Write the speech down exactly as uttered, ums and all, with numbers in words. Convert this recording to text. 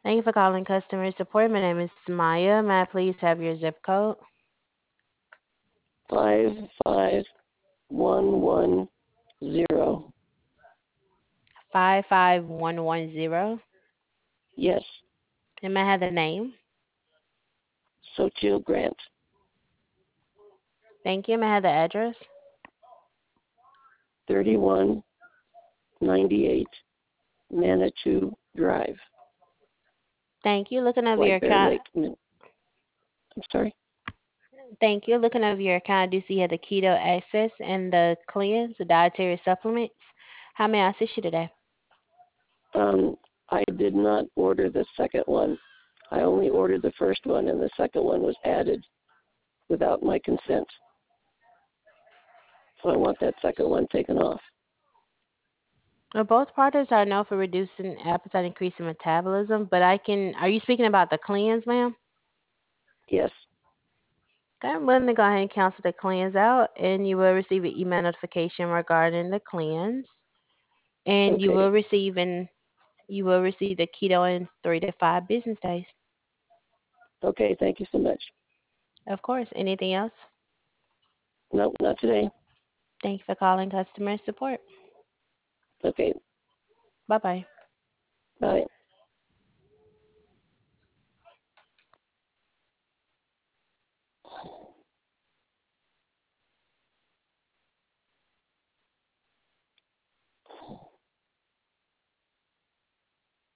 Thank you for calling customer support. My name is Maya. May I please have your zip code? Five five one one zero. five five one one zero. Yes, And may I have the name? Sochil Grant, Thank you. May I have the address? thirty-one ninety-eight Manitou Drive, Thank you. Looking over your White Bear account. Lake. Min- I'm sorry. Thank you. Looking over your account, I do see you have the Keto Access and the Cleanse, the dietary supplements. How may I assist you today? Um, I did not order the second one. I only ordered the first one, and the second one was added without my consent. So I want that second one taken off. Well, both products are known for reducing appetite, increasing metabolism, but I can. Are you speaking about the Cleanse, ma'am? Yes. Okay, I'm willing to go ahead and cancel the Cleanse out, and you will receive an email notification regarding the Cleanse, and you Okay. will receive an you will receive the keto in three to five business days. Okay. Thank you so much. Of course. Anything else? No, not today. Thank you for calling customer support. Okay. Bye bye. Bye.